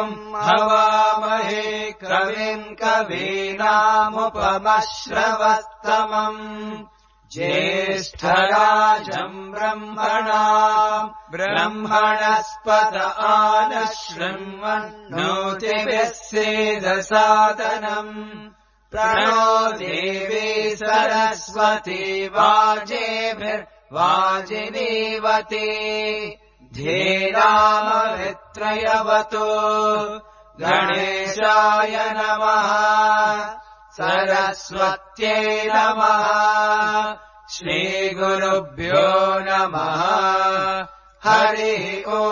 हवामहे कविम् कवीनामुपमश्रवस्तमम् ज्येष्ठराजम् ब्रह्मणस्पत आनशृण्वन्नोतिभिः सेदसादनम् प्रणो देवी सरस्वती वाजेभिर्वाजिनीवती धीरामवित्रयवतु गणेशाय नमः सरस्वत्यै नमः श्रीगुरुभ्यो नमः हरिः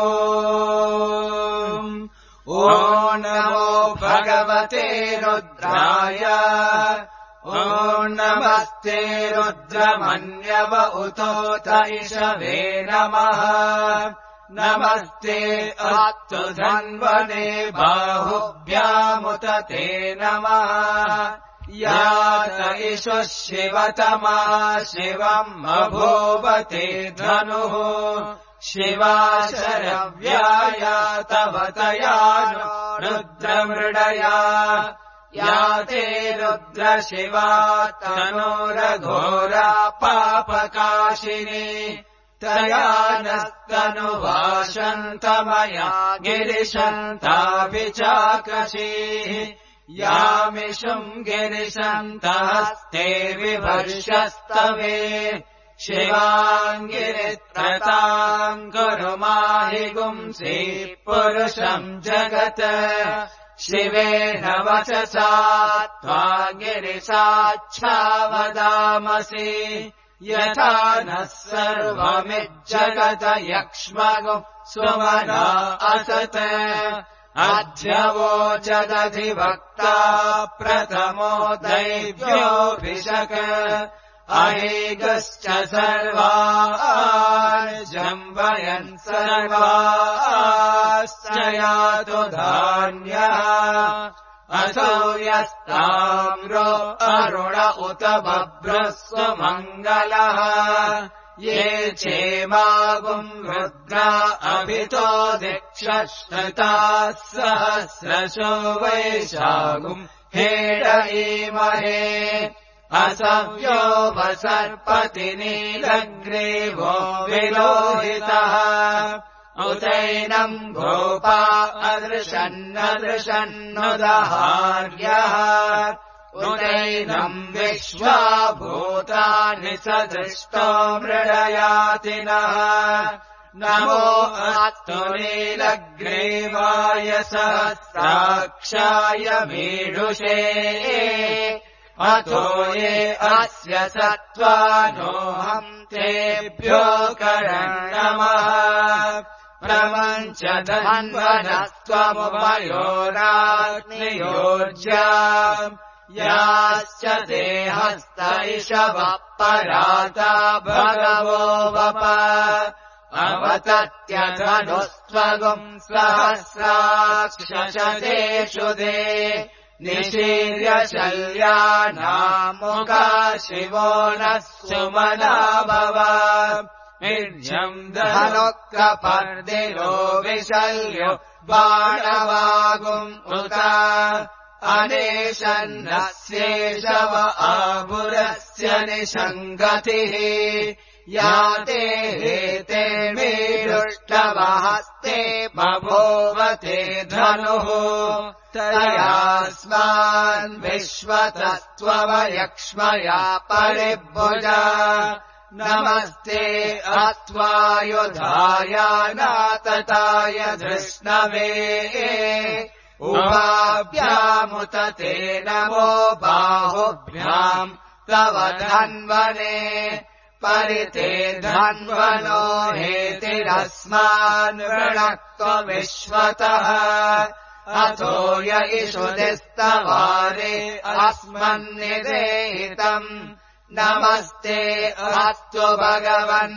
ओम् ॐ नमो भगवते रुद्राय ॐ नमस्ते रुद्रमन्यव उतोत इषवे नमः नमस्ते अस्तु धन्वने बाहुभ्यामुत ते नमः यात इषु शिवतमा शिवम् अभूवते धनुः शिवा शरव्याया तव तयानो रुद्रमृडया याते रुद्रशिवा तनोरघोरा पापकाशिनी तया नस्तनुवाशन्तमया गिरिशन्ताभिचाकशीः यामिषुम् गिरिशन्तहस्ते विभर्षस्तवे शिवाङ्गिरित्रताम् कुरु माहि गुंसि पुरुषम् जगत् शिवेन वचसा त्वा गिरिसाच्छावदामसि यथा नः सर्वमिज्जगत यक्ष्मगुम् सुमना असत् अध्यवोचदधिवक्ता प्रथमो दैव्योऽभिषक् अहेगश्च सर्वान् जम्बयन् सर्वाश्च यातु धान्यः असौ यस्ताम्रो अरुण उत बभ्रस्व मङ्गलः ये चेमागुम् रुद्रा अभितो दिक्षश्रुताः सहस्रशो वैशागुम् हेडयीमहे असव्यो वसर्पति नीलग्रीवो विलोहितः उतैनम् गोपा अदृशन्नदृशन्नुदहार्यः उतैनम् विश्वाभूतानि सदृष्टो मृडयातिनः नमो अस्तु नीलग्रीवाय सहस्राक्षाय मीढुषे अतो ये अस्य सत्त्वानोऽहम् तेभ्यो करणमः प्रमञ्च धन्वनस्त्वमुभयोराग्नियोर्जा याश्च ते हस्त इषवः पराता भगवो वप अवतत्यधनुस्त्वगुम् सहस्राक्षशतेषु दे निशीर्य शल्यानामुखा शिवो नः सुमना भव निर्जम् धनुःकपर्दिरो विशल्यो बाणवागुम् उत अनेशन्नस्येषव आपुरस्य निषङ्गतिः याते हेते मीडुष्टवहस्ते बभूवते धनुः तयास्मान् विश्वतस्त्ववयक्ष्मया परिभुजा नमस्ते अत्वायुधायानातताय धृष्णवे उभाभ्यामुत ते नमो बाहुभ्याम् तव धन्वने परिते धन्वनो हेतिरस्मान् वृणक्त्व विश्वतः अथो य इषुदिस्तवारे अस्मन्निदेहितम् नमस्ते अस्तु भगवन्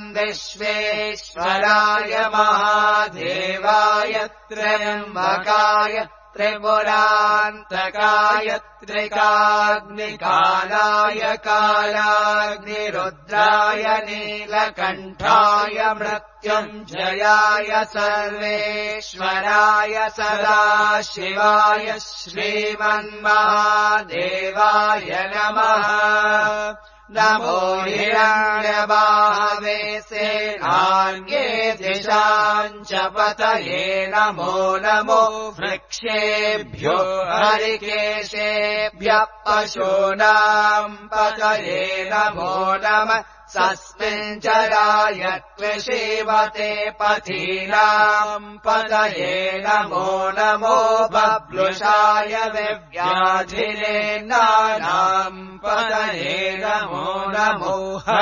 विश्वेश्वराय महादेवाय त्र्यम्बकाय त्रिपुरान्तकाय त्रिकाग्निकालाय कालाग्निरुद्राय नीलकण्ठाय मृत्युञ्जयाय सर्वेश्वराय सदाशिवाय श्रीमन्महादेवाय नमः। नमो हिरण्यबाहवे सेनान्ये दिशाञ्च पतये नमो नमो वृक्षेभ्यो हरिकेशेभ्यः पशूनाम् पतये नमो नमः। तस्मिन् जलाय त्विषीवते पथीनाम् पतये नमो नमो बभ्लुषाय विव्याधिने नानाम् पतये नमो नमो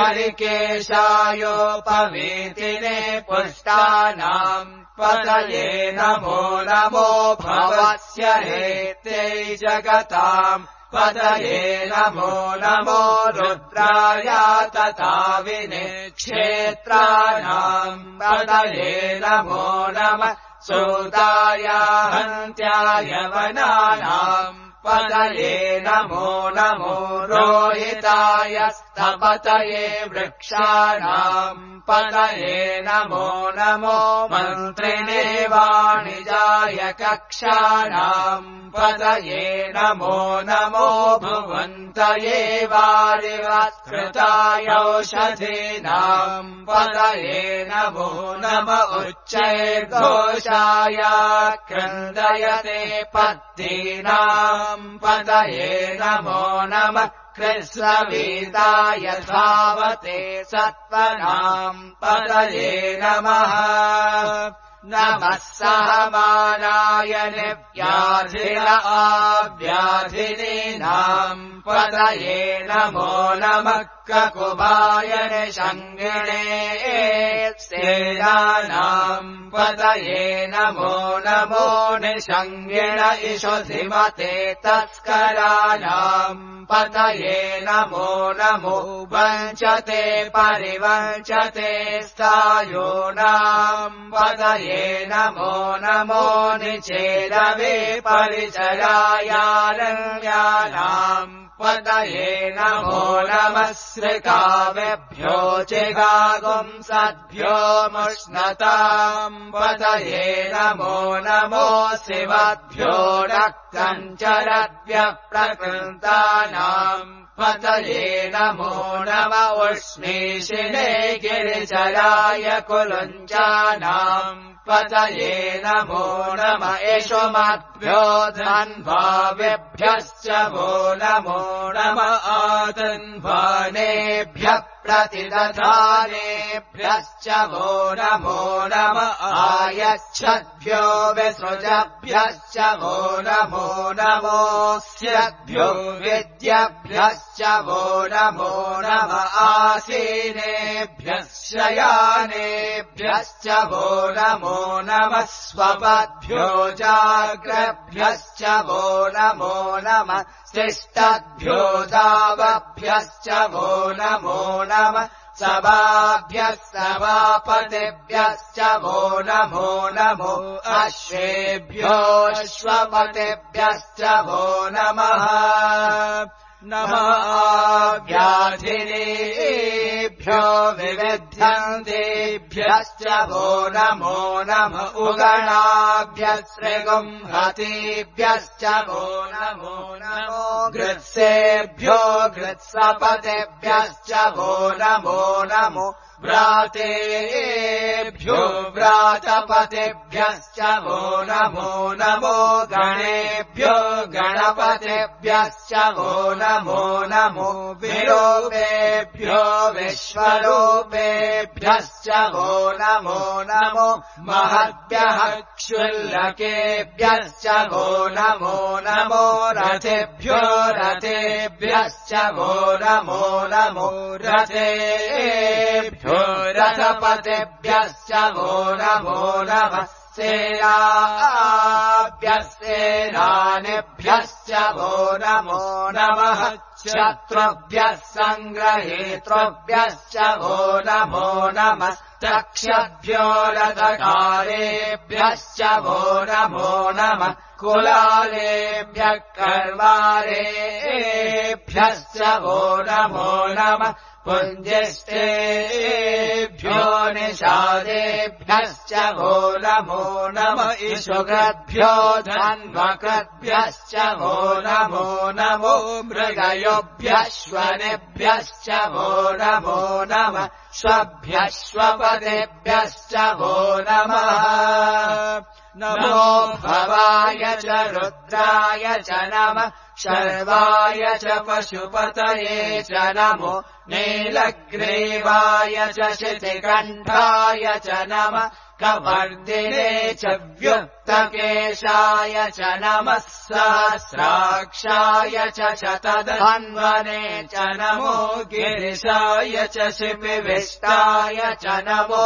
हरिकेशायोपवीतिने पुष्टानाम् पतये नमो नमो भवस्य हेते जगताम् पतये नमो नमो रुद्राय तथा विनिक्षेत्राणाम् पतये नमो नमः। सूताय हन्त्याय वनानाम् पतये नमो नमो रोहिताय स्तपतये वृक्षाणाम् पतये नमो नमो मन्त्रिणे वाणिजाय कक्षाणाम् पतये नमो नमो भुवन्तये वारिवत्कृताय औषधीनाम् पतये नमो नम उच्चैर्घोषाय क्रन्दयते पत्तीनाम् पतये नमो नमः। कृष्णवीताय धावते सत्त्वनाम् पतये नमः। नमः सहमानाय निव्याधिन आव्याधिनीनाम् पतये नमो नमः। ककुभाय निषङ्गिणे सेनानाम् पतये नमो नमो निषङ्गिण इषुधिमते तस्कराणाम् पतये नमो नमो वञ्चते परिवञ्चते स्थायोनाम् पतये नमो नमो निचेदवे परिचरायारण्यानाम् पतये नमो नमः। श्रिकावेभ्यो चिगागुंसद्भ्यो मुष्णताम् पतये नमो नमो शिवभ्यो रक्तञ्चरद्भ्यः प्रकृतानाम् पतये नमो नम उष्णीशिने गिरिचराय कुलुञ्चानाम् पतये नमो नम यशुमद्भ्यो धन्वावेभ्यश्च वो नमो नम आतन्वानेभ्यः प्रतिदधानेभ्यश्च वो नमो नम आयच्छद्भ्यो विसृजभ्यश्च वो नमो नमोऽस्यद्भ्यो विद्यभ्यश्च वो नमो नम आसीनेभ्यः शयानेभ्यश्च वो नमो नमः। स्वपद्भ्यो जाग्रभ्यश्च वो नमो नमः। शिष्टद्भ्यो दावभ्यश्च वो नमो नमः। सभाभ्यः सभापतिभ्यश्च वो नमो नमो। अश्वेभ्योऽश्वपतिभ्यश्च वो नमः। नमः व्याधिनेभ्यो विविध्यन्तेभ्यश्च वो नमो नम उगणाभ्यः श्रीगुंहतीभ्यश्च वो नमो नमो। गृत्सेभ्यो गृत्सपतिभ्यश्च वो नमो नमो। व्रातेभ्यो व्रातपतिभ्यश्च वो नमो नमो। गणेभ्यो गणपतिभ्यश्च वो नमो नमो। विरूपेभ्यो विश्वरूपेभ्यश्च वो नमो नमो। महद्भ्यः क्षुल्लकेभ्यश्च वो नमो नमो। रथेभ्यो रथेभ्यश्च वो नमो नमो। रथेभ्यो रथपतिभ्यश्च वो नमो नमः। सेनाभ्यः सेनानिभ्यश्च वो नमो नमः। शत्रुभ्यः सङ्ग्रहेतृभ्यश्च वो नमो नमः। तक्षभ्यो रथकारेभ्यश्च वो नमो नमः। कुलालेभ्यः कर्वारेभ्यश्च वो नमो नमः पुञ्जिष्टेभ्यो निषादेभ्यश्च वो नमो नमः इषुकृद्भ्यो धन्वकृद्भ्यश्च वो नमो नमो मृगयोभ्यश्वनेभ्यश्च वो नमो नमः स्वभ्यश्वपदेभ्यश्च वो नमः नमो भवाय च रुद्राय च नमः शर्वाय च पशुपतये च नमो नीलग्रीवाय च शितिकण्ठाय च नमः कवर्दिने च व्युक्तकेशाय च नमः सहस्राक्षाय च शतधन्वने च नमो गिरिशाय च शिपिविष्टाय च नमो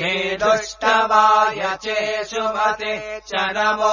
भीदुष्टवाय चेषुमते च नमो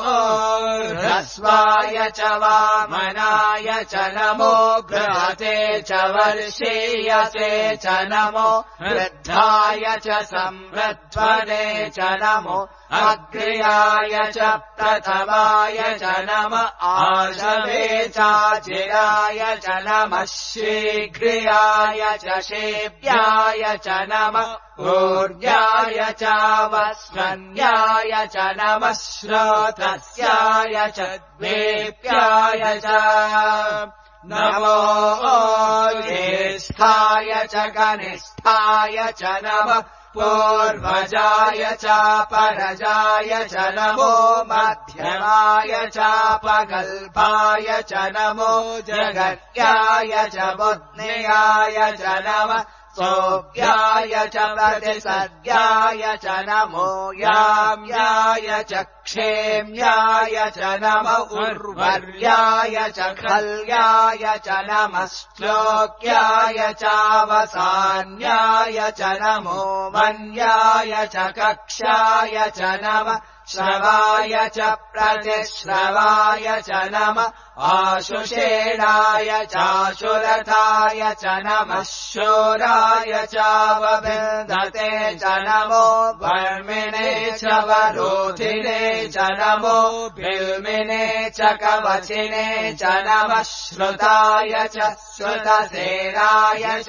ह्रस्वाय च वामनाय च नमो गृहते च वर्षीयसे च नमो वृद्धाय च संवृध्वने च नमो अग्र्याय च प्रथमाय च नमः आशवे चाचिराय च नमः शीघ्रियाय च शेव्याय च नमः ऊर्जाय च वस्त्रन्याय च नमः श्रोतस्याय च द्वेप्याय च नमो ज्येष्ठाय च कनिष्ठाय च नमः पूर्वजाय च परजाय च नमो मध्यमाय च पगल्भाय च नमो जगत्याय च बुद्ध्याय च नमः सोऽव्याय च प्रतिसद्याय च नमो याम्याय च क्षेम्याय च नमः उर्वर्याय च खल्याय च नमः श्लोक्याय चावसान्याय च नमो मन्याय च कक्षाय च नमः श्रवाय च प्रतिश्रवाय च नमः आशुषेणाय चाशुरथाय च नमः शूराय चावविन्दते च नमो वर्मिणे च वरोधिने च नमो बिल्मिने च कवचिने च नमः श्रुताय च श्रुतसेनाय च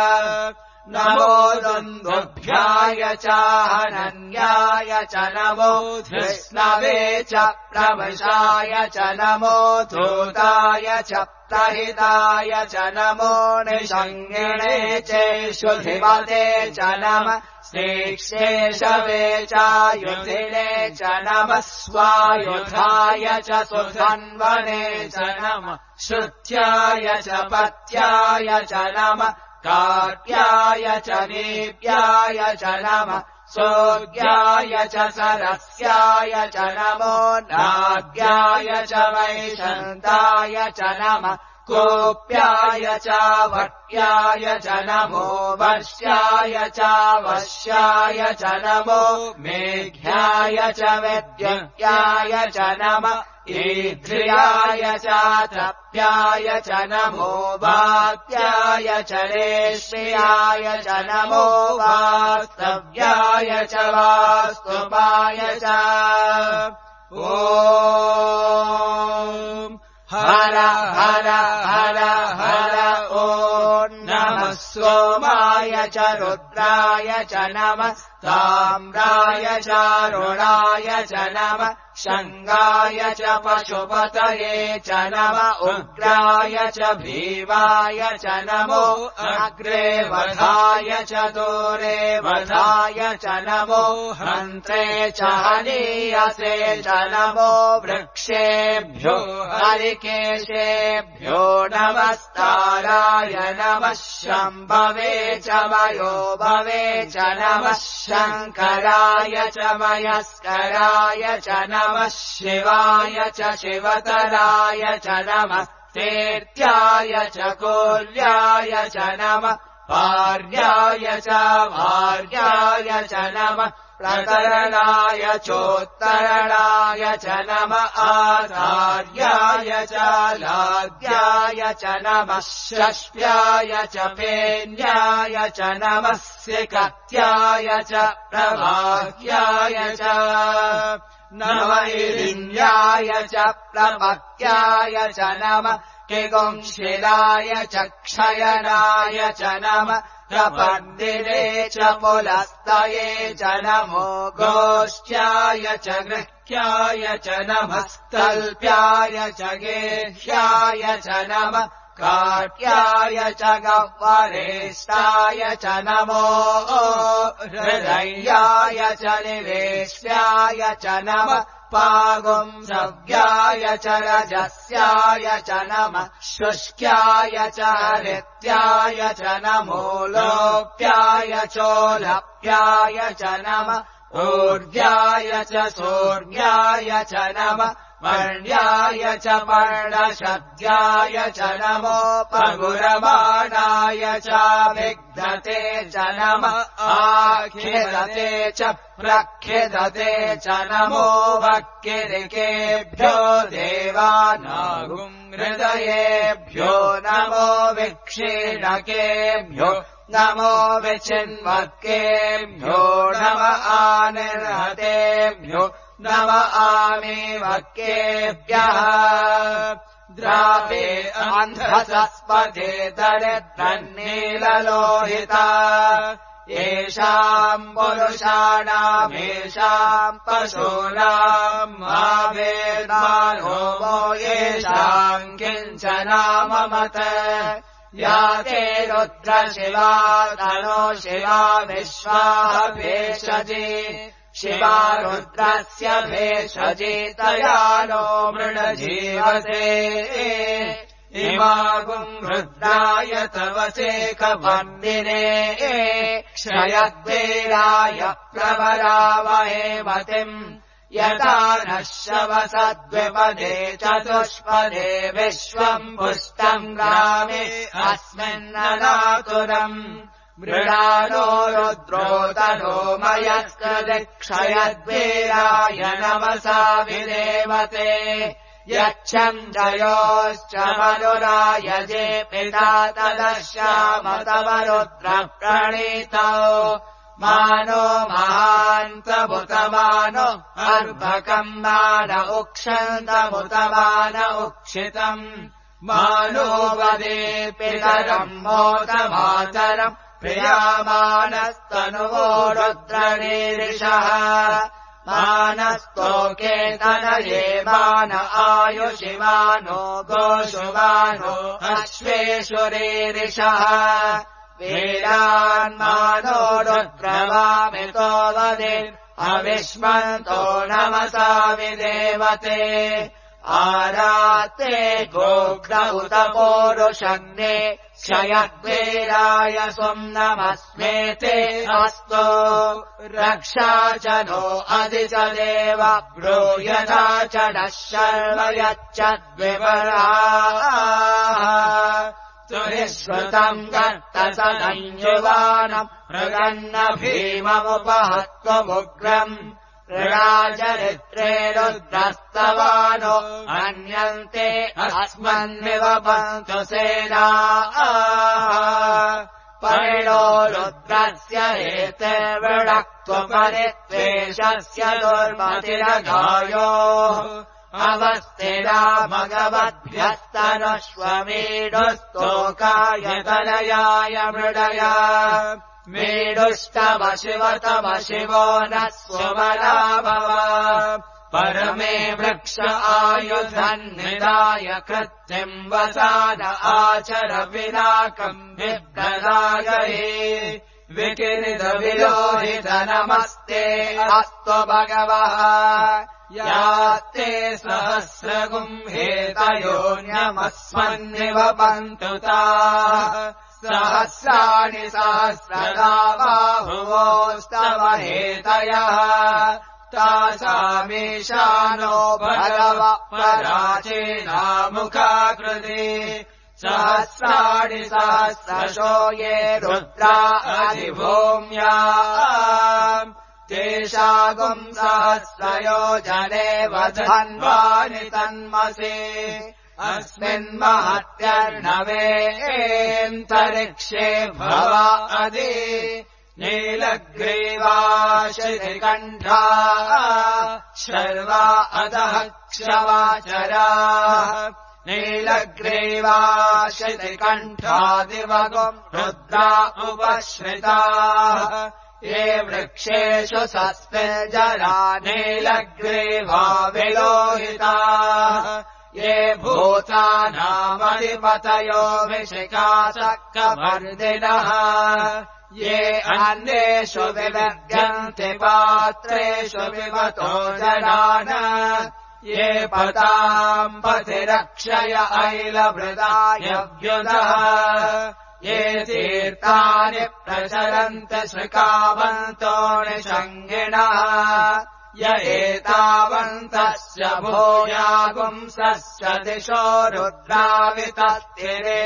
नमो दुन्दुभ्याय च हनन्याय च नमो धृष्णवे च प्रवशाय च नमो धूताय च प्रहिताय च नमो निषङ्गिणे चेषुधिमते च नमः श्रीक्षेशवे चायुधिने च नमः स्वायुधाय च सुधन्वने च नमः श्रुत्याय च पत्याय च नमः कार्याय च नीप्याय च नमः सोऽज्ञाय च सरस्याय च नमो नाग्याय च वैशन्ताय च नमः कोप्याय च वट्याय च नमो वर्ष्याय च वश्याय च नमो मेघ्याय च विद्युत्याय च नमः ईध्र्याय च तप्याय च नमो वात्याय च रेष्म्याय च नमो वास्तव्याय च वास्तुपाय च ॐ हर हर हर हर ॐ नमः सोमाय च रुद्राय च नमः ताम्राय च रुणाय च नमः शङ्गाय च पशुपतये च नमः उग्राय च भीमाय च नमो अग्रे वधाय च दूरे वधाय च नमो हन्त्रे च हनीयसे च नमो वृक्षेभ्यो हरिकेशेभ्यो नमस्ताराय नमः शम्भवे च मयो भवे च नमः शङ्कराय च मयस्कराय च नमः शिवाय च शिवतराय च नमः तीर्थ्याय च कोल्याय च नमः भार्याय च भार्याय च नमः प्रतरणाय चोत्तरणाय च नमः आचार्याय च लाद्याय च नमः षष्ट्याय च पेन्याय च नमः सिकत्याय च प्रभाह्याय च नम इलिन्याय च प्रपक्याय च नमः किगुंशिलाय च क्षयनाय च नमः प्रपद्दिने च पुलस्तये च नमो गोष्ट्याय च गृह्याय च नमस्तल्प्याय च गेह्याय च नमः काट्याय च गह्वरेष्टाय च नमो हृदयाय च निवेश्याय च नमः पागुंसव्याय च रजस्याय च नमः शुष्क्याय च हरित्याय च नमो लोप्याय चोलप्याय च नमः ऊर्ध्याय च सूर्याय च नमः पर्ण्याय च पर्णशद्याय च नमो पगुरबाणाय च विघ्नते च नमः आखिदते च प्रखिदते च नमो वक्किरिकेभ्यो देवानागुम् हृदयेभ्यो नमो विक्षीणकेभ्यो नमो विचिन्वक्केभ्यो नम आनिर्हतेभ्यो नम आमीवक्केभ्यः द्रावे अन्धसस्पते दरिद्रन्नीललोहिता येषाम् पुरुषाणामेषाम् पशूनाम् आवेद्मानो वो येषाम् किञ्चनाममत या ते रुद्रशिवा तनो शिवा विश्वाः भेषजी शिवा रुद्रस्य भेषजी तया नो मृणजीवसे इमागुम् रुद्राय तव चेकवर्दिने क्षयद्वीराय प्रवरावहे मतिम् यथा नः शवसद्विपदे चतुष्पदे विश्वम् पुष्टम् ग्रामे अस्मिन्ननातुरम् मृडालो रुद्रोतनो मयस्कृदिक्षयद्वीराय नमसा विदेवते यच्छम् जयोश्च मनुरायजे पिता तदश्याम तव रुद्र प्रणीतौ मानो महान्तमुतमानो अर्भकम् मान उक्षन्तमुतमान उक्षितम् मानो वदे पितरम् मोदमातरम् प्रियामानस्तनुवो रुद्रनीरिषः मानस्तोके तनये मान आयुषिमानो गोषुमानो अश्वेषुरीरिषः वीरान्मानो रुद्रवामितो वदे अविष्मन्तो नमसा विदेवते आराते गोघ्र उत पोरुषग्ने क्षयद्वीराय स्वम् नमस्मेते अस्तु रक्षा च नो अधि च देव ब्रूयता च नः शर्म यच्चद्विवराः तुरिश्रुतम् गर्तसदञ्जुवानम् मृगन्न भीममुपहत्वमुग्रम् ऋणाचरित्रे रुद्रस्तवानो अन्यन्ते अस्मन्निव पन्तु सेनाः परिणो रुद्रस्य हेतिर्वृणक्त्वपरित्वेषस्य दुर्मतिरघायोः अवस्थिरा भगवद्भ्यस्तनश्वमीडुस्तोकाय तनयाय मृडया मीडुष्टव शिवतम शिवो न स्वमराभव परमे वृक्ष आयुधन्निदाय कृत्तिम् वसान आचर विनाकम् विप्रदागहे विकिरित विलोहित नमस्ते अस्तु भगवः याते सहस्रगुम्हेतयोन्यमस्मन्निव पन्तु ताः सहस्राणि सहस्रदा बाहुवोस्तव हेतयः तासामीशानो भगव पराचीनामुखाकृति सहस्राणि सहस्रशो ये रुद्रा अधिभूम्या तेषागुम् सहस्रयोजने वधन्वानि तन्मसि अस्मिन्महत्यर्णवेऽन्तरिक्षे भव अधि नीलग्रीवा शितिकण्ठा शर्वा अधः क्षवाचराः नीलग्रीवा शितिकण्ठा दिवगुम् रुद्रा उपश्रिताः ये वृक्षेषु सस्मिर्जरा नीलग्रीवा विलोहिताः ये भूतानामधिपतयो विशिखासक्कमर्दिनः ये अन्येषु विविद्यन्ति पात्रेषु विवतो जनान ये पताम् पतिरक्षय ऐलभृदायव्युदः ये तीर्थानि प्रचरन्ति श्रिकावन्तो निषङ्गिणः य एतावन्तस्य भूयागुंसस्य दिशो रुद्रावितस्तिरे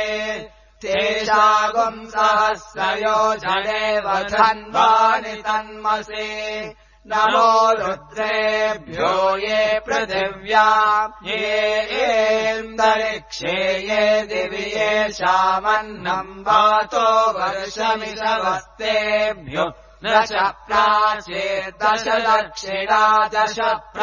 तेषागुंसहस्रयोजनेव धन्वानि तन्मसि नमो रुद्रेभ्यो ये पृथिव्याम् येऽन्तरिक्षे ये दिवि येषामन्नम् वातो वर्षमिषवस्तेभ्यो न च प्राचेर्दश दक्षिणा दश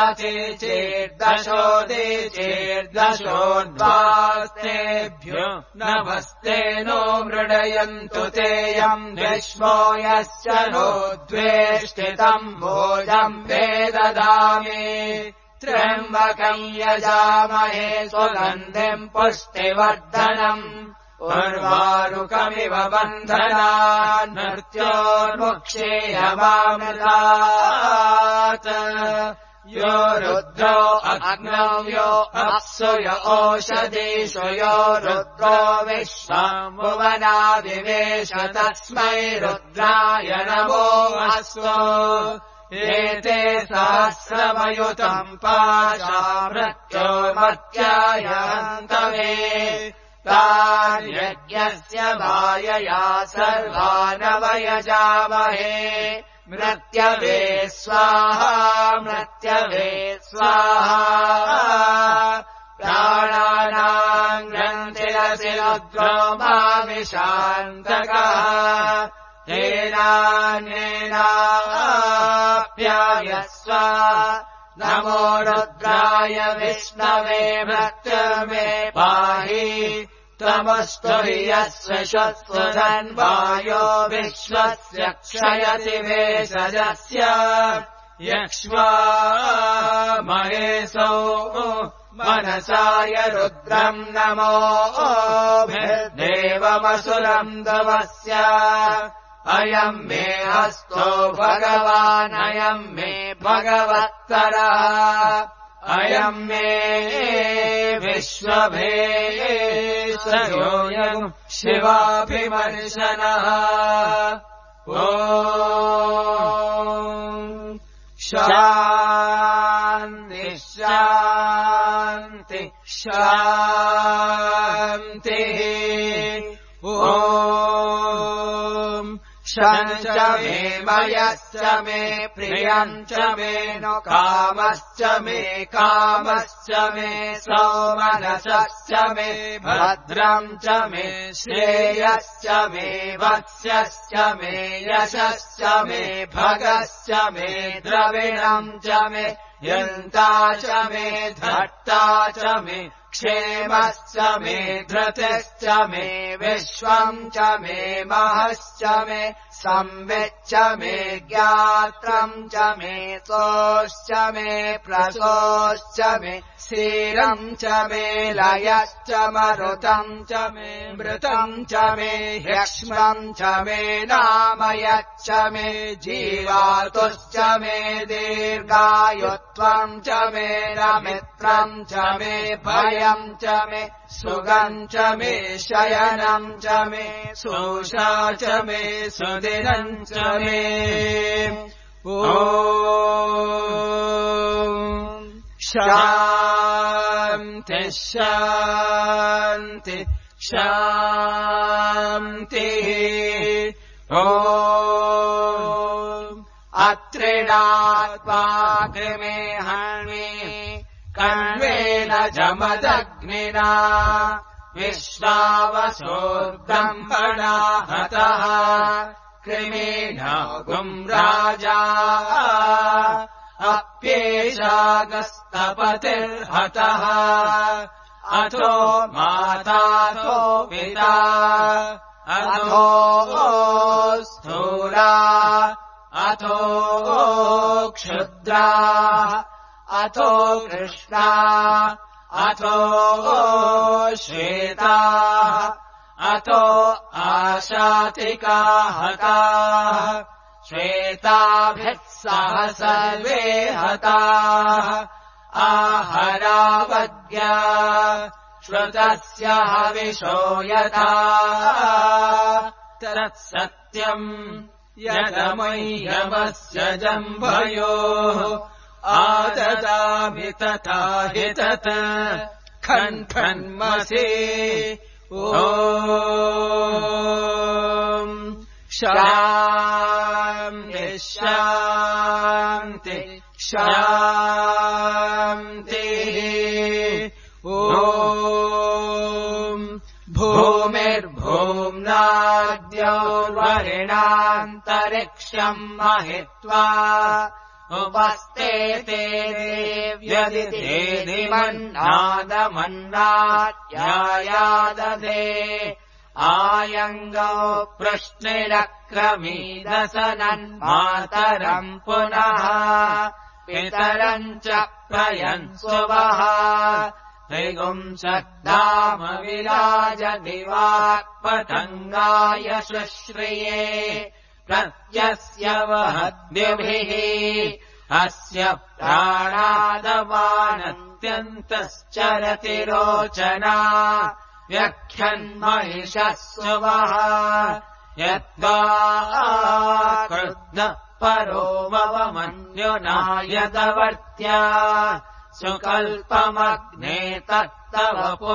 प्रतीचेर्दशोदीचेर्दशोद्वास्तेभ्यो नभस्तेनो मृडयन्तु तेयम् विश्वो यश्च नो द्वेष्टितम् भोजम् वेददामि त्र्यम्बकम् यजामहे सुगन्धिम् पुष्टिवर्धनम् उर्वारुकमिव बन्धनान् मृत्योर्मुक्षेयमामृतात् यो रुद्रो अग्नौ यो अप्सु य ओषधीषु यो रुद्रो विश्वभुवना विवेश तस्मै रुद्राय नमो अस्तु एते सहस्रमयुतम् पाशा मृत्योर्मत्यायन्तवे तान्यज्ञस्य मायया सर्वानवयजामहे मृत्यवे स्वाहा मृत्यवे स्वाहा प्राणानाम् ग्रन्थिरसि रुद्रो माविशान्तकः तेनान्येनाप्यायस्व नमो रुद्राय विष्णवे मृत्युर्मे पाहि त्वमस्तु हि यस्य शत्रुधन्वायो विश्वस्य क्षयति वेषजस्य यक्ष्मा महेशौ मनसाय रुद्रम् नमोभिर्देवमसुरम् दवस्य अयम् मे हस्तो भगवान् अयम् मे भगवत्तरः अयम् मे विश्वभेशयोऽयम् शिवाभिमर्शनः ॐ शान्ति शान्ति शान्तिः ॐ शञ्च मे मयश्च मे प्रियम् च मे नु कामश्च मे कामश्च मे सौमनसश्च मे भद्रम् च मे श्रेयश्च मे वत्स्यश्च मे यशश्च मे भगश्च मे द्रविणम् च मे यन्ता च मे धर्ता च मे क्षेमश्च मे धृतिश्च मे विश्वम् च मे महश्च मे संविच्च मे ज्ञात्रम् च मे सोश्च मे प्रसोश्च मे क्षीरम् च मे लयश्च मरुतम् च मे मृतम् च मे ह्यक्ष्मम् च मे नामयच्च मे जीवातुश्च मे दीर्घायुत्वम् च मे नमित्रम् च मे भयम् च मे सुगम् च मे शयनम् च मे सोषा च मे सुदिनम् च मे ॐ शान्ति शान्ति शान्तिः ॐ अत्रिणात्वाग्निमे हन्मि कण्वेन जमदग्निना विश्वावसोर्ब्रह्मणा हतः कृमीणागुम् राजा अप्येषागस्तपतिर्हतः अथो माताथो पिता अथो स्थूला अथो क्षुद्रा अथो कृष्णा अथो श्वेता अथो आशातिका हताः श्वेताभिः सह सर्वे हताः आहरावद्या श्रुतस्य हविषो यथा तत्सत्यम् यदमह्यमस्य जम्भयोः आददामि तथा हि तत् खण्खन्मसि ॐ शान्ति शान्ति शान्तिः ॐ भूमिर्भूम्नाद्योर्वरिणान्तरिक्षम् महित्वा उपस्तेते देव्यदिदेदिमन्नादमन्नाद्यायादधे आयङ्गौ पृष्णिरक्रमीदसनन्मातरम् पुनः पितरम् च प्रयन्सुवः त्रिगुंसद्धाम विराज दिवाक्पतङ्गाय शुश्रिये प्रत्यस्य वहद्भिः अस्य प्राणादवानत्यन्तश्चरति रोचना व्यख्यन्महिषः सुवः यद्वा क्रुद्धः परो मवमन्युनायदवर्त्या सुकल्पमग्ने तत्तव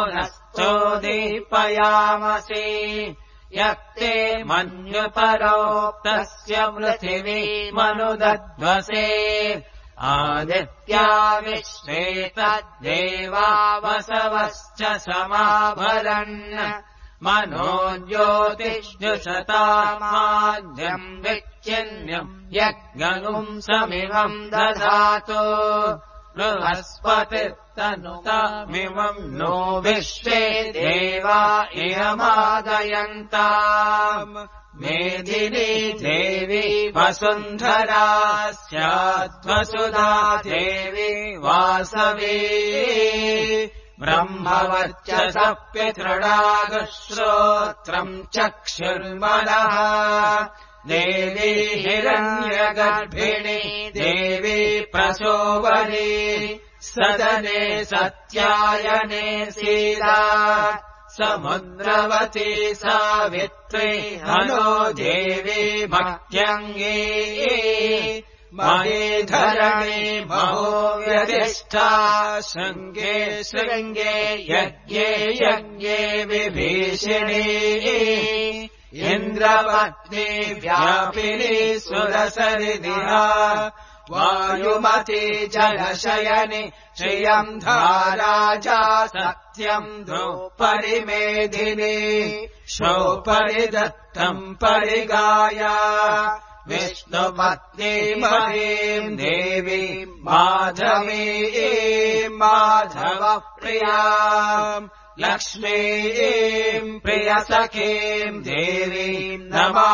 पुनश्चोदीपयामसि यत्ते मन्युपरोक्तस्य पृथिवीमनुदध्वसे आदित्या विश्वे तद्देवा वसवश्च समाभरन् मनो ज्योतिष्युषतामाद्यम् विच्छिन्यम् यज्ञगुम् समिमम् दधातु बृहस्पतिर्तनुतामिमम् नो विश्वे देवा इयमादयन्ताम् मेदिनी देवी वसुन्धरा स्याद्वसुधा देवी वासवी ब्रह्मवर्चसः पितृणागश्रोत्रम् चक्षुर्मनः देवी हिरण्यगर्भिणी देवी प्रसोवरी सदने सत्यायने सीता समुद्रवती सावित्री हनो देवी भक्त्यङ्गी महीधरणी महो व्यतिष्ठा शृङ्गे शृङ्गे यज्ञे यज्ञे विभीषिणी इन्द्रपत्नी व्यापिनी सुरसरिदिहा वायुमती जलशयनि श्रियम् धाराजा सत्यम् द्रौपरिमेधिनी शोपरि दत्तम् परिगाया विष्णुपत्नी महीम् देवीम् माधवीम् माधवः प्रियाम् लक्ष्मीम् प्रियसखीम् देवीम्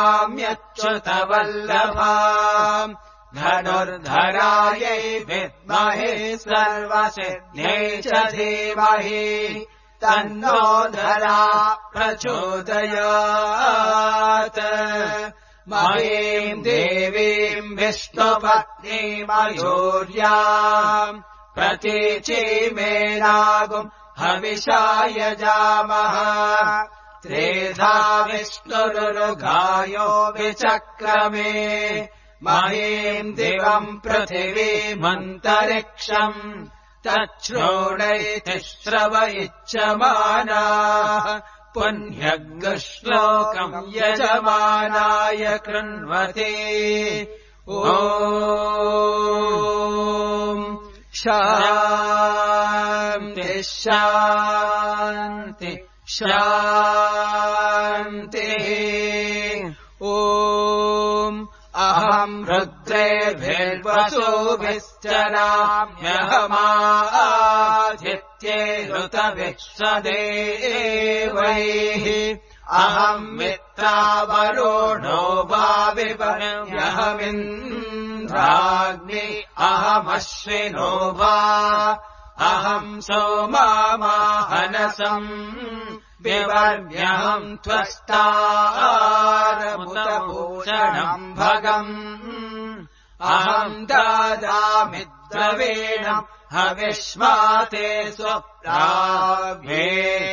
नमाम्यच्युतवल्लभाम् धनुर्धरायै विद्महे सर्वसिद्ध्यै च धीमहि तन्नो धरा प्रचोदयात् महीम् देवीम् विष्णुपत्नीमयूर्याम् प्रतीचीमेनागुम् हविषाय जामः त्रेधा विष्णुरुगायो विचक्रमे महीम् दिवम् पृथिवीमन्तरिक्षम् तच्छ्रोणैति श्रवयिच्छमानाः पुण्यग्श्लोकम् यजमानाय कृण्वते ॐ शान्ति शान्ति शान्तिः ॐ वसुभिश्चराम्यहमाधित्ये ऋतविश्वदेवैः अहम् मित्रावरुणो वाविपर्यहमिन्द्राग्नि अहमश्विनो वा अहम् सोमामाहनसम् विवर्म्यहम् त्वष्टारमुतभूषणम् भगम् अहम् ददामि द्रवीणम् हविष्माते स्वप्राग्ने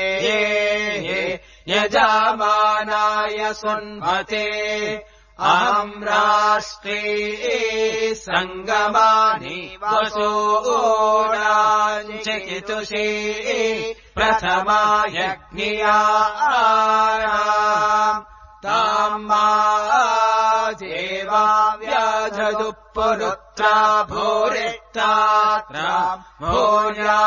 यजमानाय सुन्वते अहम् राष्ट्रे सङ्गमानि वसूनाञ्चिकितुषे प्रथमा यज्ञियानाम् ताम् मा देवा व्याधदुःपुरुत्रा भूरिष्टात्रा भूया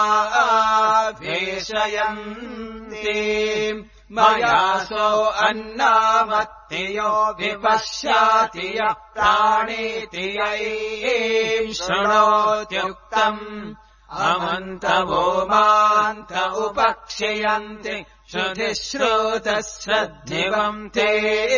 भेषयन्ति मयासो अन्नामत्तियो विपश्याति यः प्राणीति यैः शृणोत्युक्तम् अमन्तवो मान्त उपक्षयन्ति श्रुतिश्रुतः श्रद्धिवम् ते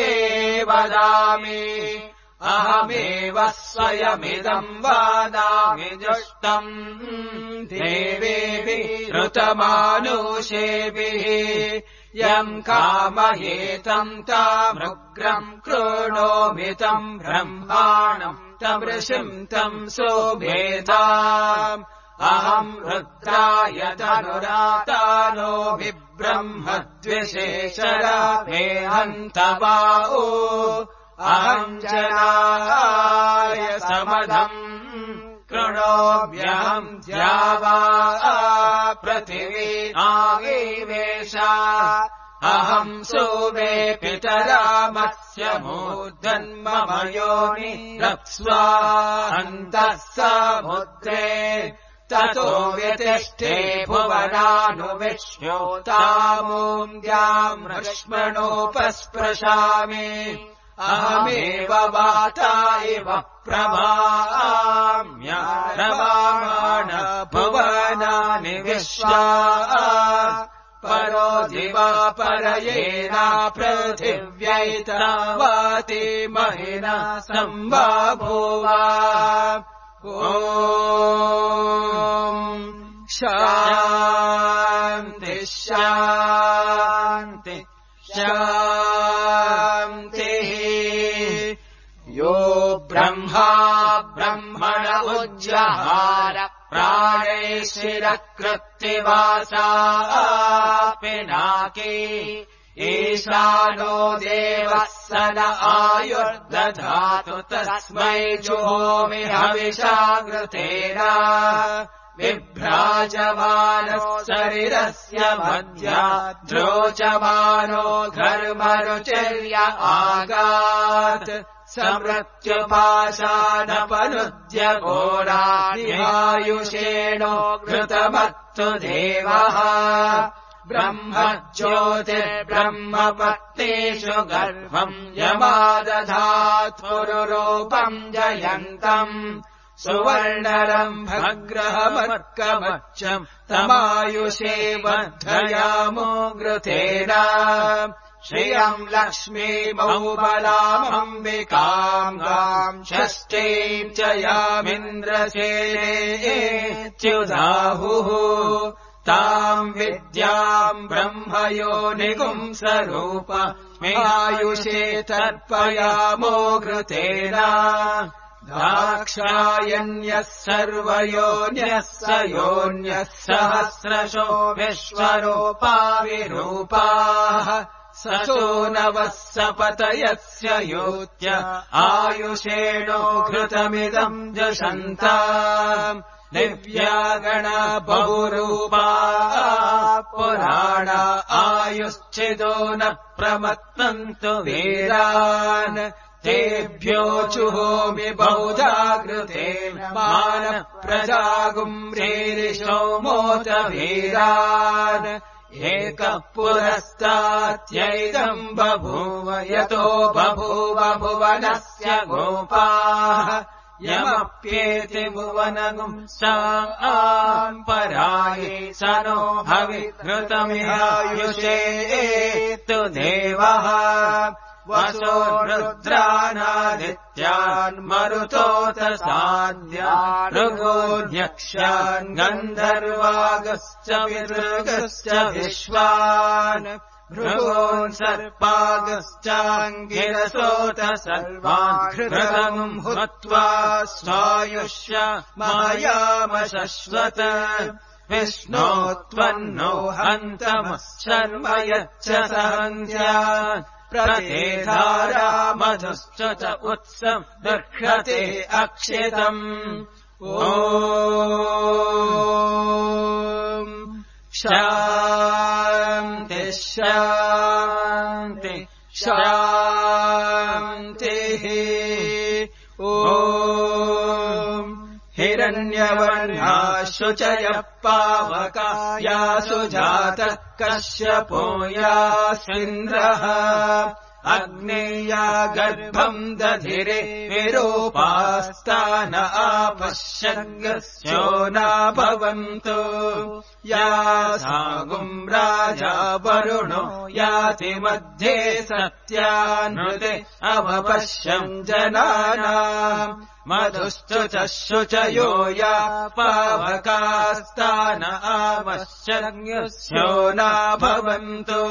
वदामि अहमेव स्वयमिदम् वदामि जुष्टम् देवेभिः ऋतमानुषेभिः यम् कामयेतम् तामृग्रम् कृणोमितम् ब्रह्माणम् तमृषिम् तम् शोभेताम् अहम् रुद्राय तनुरातानो विब्रह्मद्विशेषरा मे हन्तवाओ अहम् जनाय समधम् कृणोम्यहम् द्यावा पृथिवी आविवेशा अहम् सोमे पितरामस्य मूर्धन्मम योनि रप्स्वा अन्तः समुद्रे ततो व्यतिष्ठे भुवनानुविश्योतामून्द्याम् रक्ष्मणोपस्पृशामि अहमेव वाता इव प्रभाम्यरमाण भुवनानि विश्वा परो दिवा परयेना पृथिव्यैतावति महिना सम्बभूवा ॐ शान्ति शान्ति शान्तिः यो ब्रह्मा ब्रह्मण उज्जहार प्राणे शिरकृत्तिवासा पिनाकी ईशानो देवः स न आयुर्दधातु तस्मै जुहोमि हविषाघृतेन विभ्राजमानः शरीरस्य मध्याद्रोचमानो घर्मरुचिर्य आगात् समृत्युपाशानपनुद्य घोरायुषेणो घृतमत्तु देवः ब्रह्म ज्योतिर्ब्रह्मपत्नीषु गर्भम् यमादधात्पुरुरूपम् जयन्तम् सुवर्णरम्भग्रहमर्कमच्चम् तमायुषे वर्धयामो घृतेन श्रियम् लक्ष्मीमौबलामम्बिकाम् गाम् षष्ठीम् च यामिन्द्रसेनेत्युदाहुः ताम् विद्याम् ब्रह्मयोनिगुंसरूप मेहायुषे तर्पयामो घृतेन दाक्षायण्यः सर्वयोन्यः स योन्यः सहस्रशो विश्वरूपाविरूपाः सचो नवः सपतयस्य योत्य आयुषेणो घृतमिदम् जषन्ताम् दिव्यागण बहुरूपा पुराण आयुश्चिदो न प्रमत्तन्तु वीरान् तेभ्यो जुहोमि बहुधा घृतेन मानः प्रजागुम्रेरिशो मोत वीरान् एकः पुरस्तात्यैदम् बभूव यतो बभूव भुवनस्य गोपाः यमप्येति भुवनगुम् साम् पराये स नो हविघृतमिहायुषे तु देवः वसो रुद्रानादित्यान् मरुतोत साद्यान् ऋगोऽध्यक्षान् गन्धर्वागश्च विदृगश्च विश्वान् भृगोन् सर्पागश्चाङ्गिरसोत सर्वान् घृतम् हुत्वा स्वायुष्य मायामशश्वत विष्णो त्वन्नो हन्तमः शर्म यच्च सहन्त्यान् प्रतेधारा मधुश्च च उत्सम् दर्शते अक्षितम् ॐ शान्ति शान्ति शान्तिः ॐ हिरण्यवर्णा शुचयः पावकायासु जातः कश्यपो यासीन्द्रः अग्नेया गर्भम् दधिरे विरूपास्तान आपश्यग्स्यो नाभवन्तु यासागुम् राजा वरुणो याति मध्ये सत्यानृते अवपश्यम् जनानाम् मधुश्चुचः शुचयो या पावकास्तान आवश्यग्स्यो नाभवन्तु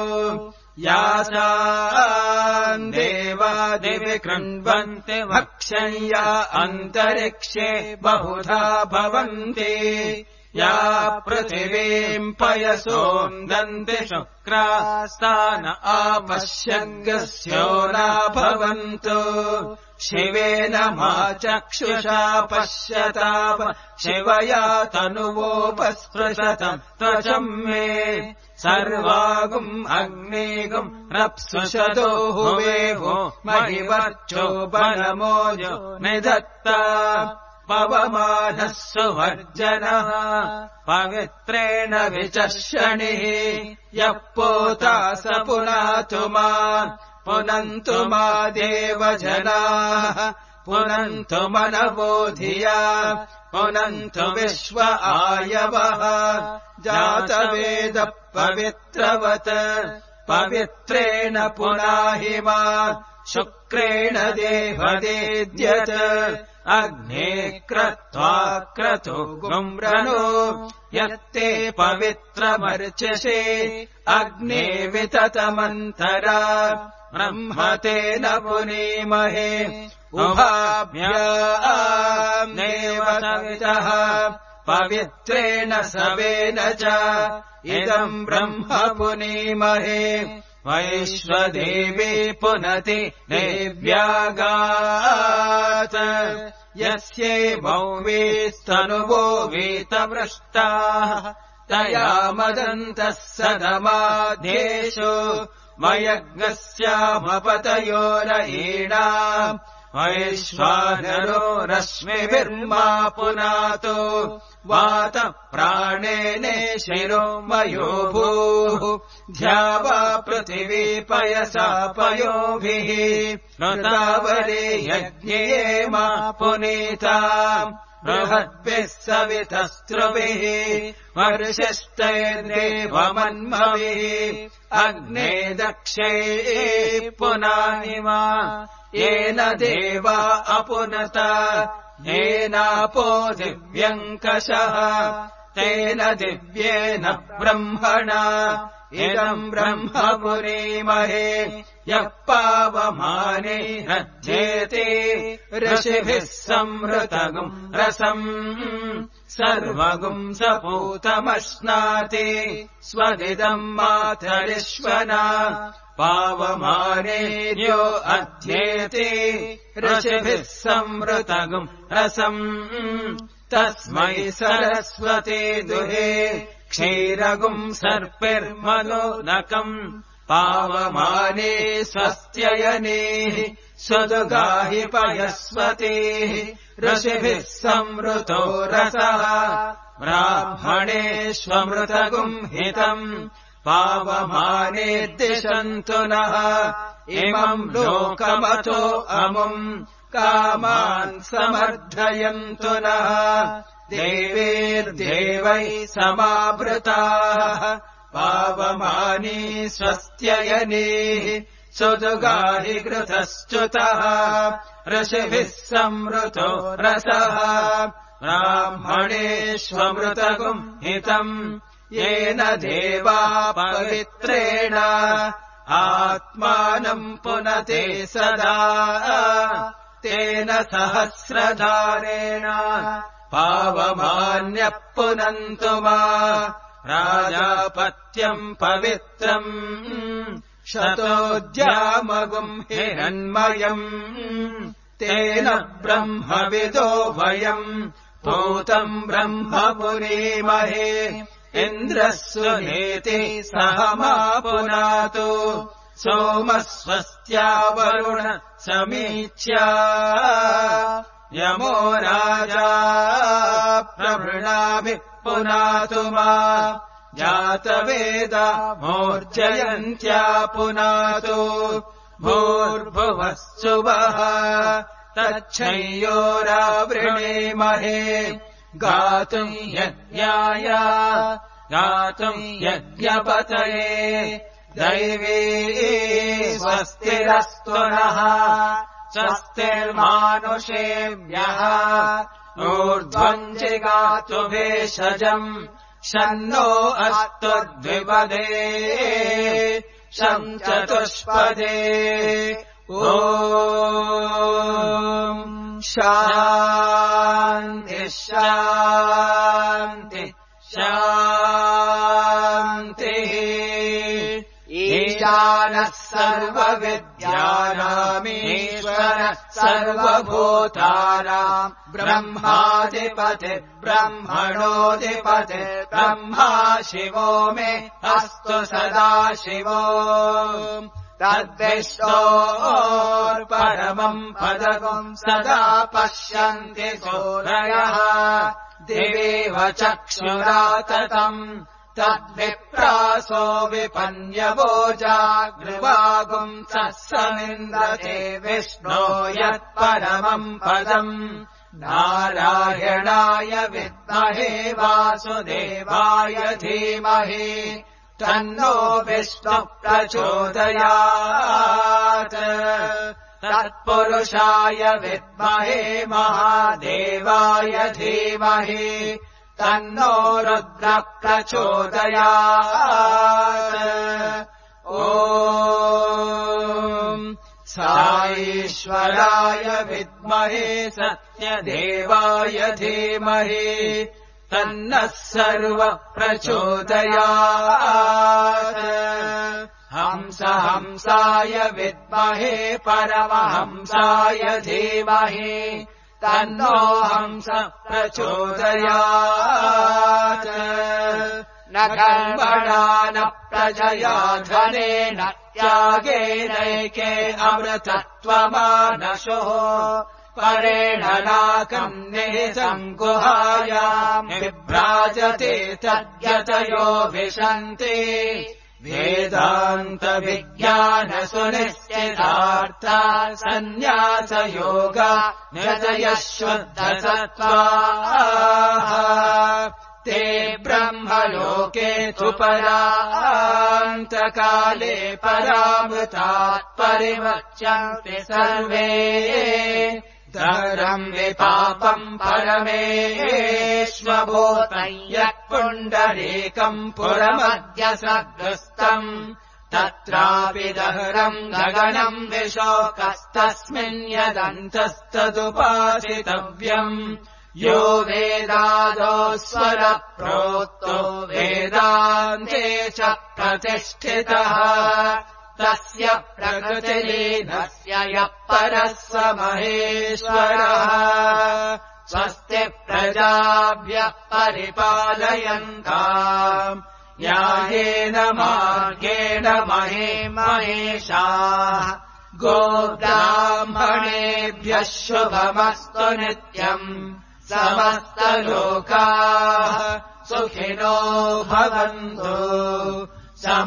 यासाम् देवादिवि कृण्वन्ति भक्षय्या अन्तरिक्षे बहुधा भवन्ति या पृथिवीम् पयसोन्दन्ति शुक्रास्तान आपश्यग्स्यो नाभवन्तु शिवेन मा चक्षुषा पश्यताप शिवया तनुवोपस्पृशतम् त्वचम् मे सर्वागुम् अग्निगुम् रप्सुषतो हुवेवो महिवर्चो बलमोजो निधत्ता पवमानः सुवर्जनः पवित्रेण विचक्षणिः यः पोता स पुनातु मा पुनन्तु मा देवजनाः पुनन्तु मनवो धिया पुनन्तु विश्व आयवः जातवेदः पवित्रवत् पवित्रेण पुनाहि मा शुक्रेण देवदेद्यत् अग्ने क्रत्वा क्रतु गुम्रनो यत्ते पवित्रमर्चसे अग्ने विततमन्तरा ब्रह्मतेन पुनीमहे उभाभ्याम् देव सवितः पवित्रेण सवेन च इदम् ब्रह्म पुनीमहे वैश्वदेवी पुनति देव्यागात् यस्यैवौ वीस्तनुवो वीतवृष्टाः तया मदन्तः सदमाध्येषु मयज्ञस्यामपतयोरयीणा वैश्वानरो रश्मिभिर्मा पुनातो वात प्राणेने शिरो मयो भूः ध्यावा पृथिवी पयसा पयोभिः ऋतावरे यज्ञे मा पुनीता बृहद्भिः सवितस्त्रुभिः वर्षिष्टैर्देवमन्मभिः अग्ने दक्षे पुनानिमा येन देवा अपुनता येनापो दिव्यङ्कषः तेन दिव्येन ब्रह्मणा इदम् ब्रह्म पुनीमहे यः पावमाने रज्येते ऋषिभिः संवृतगुम् रसम् सर्वगुम् सपूतमश्नाति स्वदिदम् मातरिश्वना पावमानेर्यो अध्येते ऋषिभिः संवृतगुम् रसम् तस्मै सरस्वती दुहे क्षीरगुम् सर्पिर्मनोदकम् पावमाने स्वस्त्ययनेः स्वदुगाहि पयस्वतीः ऋषिभिः संवृतो रसः ब्राह्मणेष्वमृतगुम् हितम् पावमाने दिशन्तु नः इमम् लोकमतो अमुम् कामान् समर्थयन्तु नः देवीर्देवैः समावृताः पावमानी स्वस्त्ययनीः सुदुगाहि घृतश्च्युतः ऋषिभिः संवृतो रसः ब्राह्मणेष्वमृतगुम् हितम् येन देवा पवित्रेण आत्मानम् पुनते सदा तेन सहस्रधारेण पावमान्यः पुनन्तु मा राजापत्यम् पवित्रम् शतोद्यामगुम् हिरण्मयम् तेन ब्रह्मविदो वयम् पूतम् ब्रह्म पुरीमहे इन्द्रः सुनेति सह मा पुनातु सोमः स्वस्त्या वरुण समीच्या यमो राजा प्रवृणाभिः पुनातु मा जातवेदा मोर्जयन्त्या पुनातु भूर्भुवः सुवः तच्छयोरावृणीमहे गातुम् यज्ञाय गातुम् यज्ञपतये दैवी स्वस्तिरस्तु नः स्वस्तिर्मानुषेभ्यः ऊर्ध्वम् जिगातु भेषजम् शन्नो अस्तु द्विपदे शम् चतुष्पदे ॐ शान्ति शान्ति शान्तिः ईशानः सर्वविद्यानामीश्वरः सर्वभूतानाम् ब्रह्माधिपति ब्रह्मणोऽधिपति ब्रह्मा शिवो मे अस्तु सदा शिवो तद्विष्णोर्परमम् पदम् सदा पश्यन्ति सूरयः दिवेव चक्षुराततम् तद्विप्रासो विपन्यवोजाग्रवागुम् समिन्द्रते विष्णो यत्परमम् पदम् नारायणाय विद्महे वासुदेवाय धीमहि तन्नो विष्णु प्रचोदयात् तत्पुरुषाय विद्महे महादेवाय धीमहि तन्नो रुद्र प्रचोदयात् ॐ साईश्वराय विद्महे सत्यदेवाय धीमहि तन्नः सर्व प्रचोदयात् हंसाय विद्महे परमहंसाय धीमहि तन्नो हंस प्रचोदयात् न कर्मणा न प्रजया धनेन त्यागेनैके अमृतत्वमानशोः परेण नाकम् निहितम् गुहायाम् विभ्राजते तद्यतयो विशन्ति वेदान्तविज्ञानसुनिश्चितार्था सन्न्यासयोगा निरतयः शुद्धसत्त्वाः ते ब्रह्मलोके तु परान्तकाले परामृतात् परिवक्ष्यन्ति सर्वे धरम् विपापम् परमेष्वभूतम् यत् पुण्डरीकम् पुरमद्य सद्गस्तम् तत्रापि दहरम् गगनम् विशोकस्तस्मिन् यदन्तस्तदुपासितव्यम् यो वेदादो स्वर प्रोक्तो वेदान्ते च प्रतिष्ठितः तस्य प्रकृतिलीनस्य यः परः स महेश्वरः स्वस्ति प्रजाभ्यः परिपालयन्ताम् न्यायेन मार्गेण महेशाः गोब्राह्मणेभ्यः शुभमस्तु नित्यम् समस्तलोकाः सुखिनो भवन्तु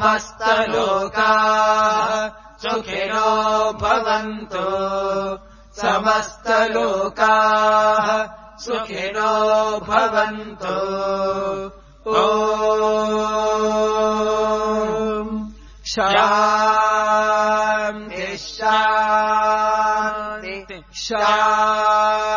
समस्तलोकाः सुखिनो भवन्तु समस्तलोकाः सुखिनो भवन्तु। शान्ति शान्ति शान्ति।